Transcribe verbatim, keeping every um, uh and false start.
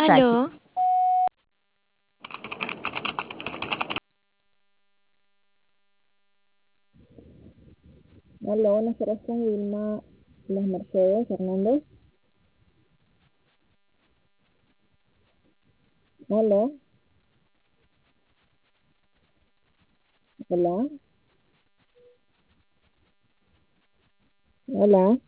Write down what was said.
Jackie. Aló, Hola, buenas tardes con Wilma Las Mercedes Hernández. Hola, hola, hola.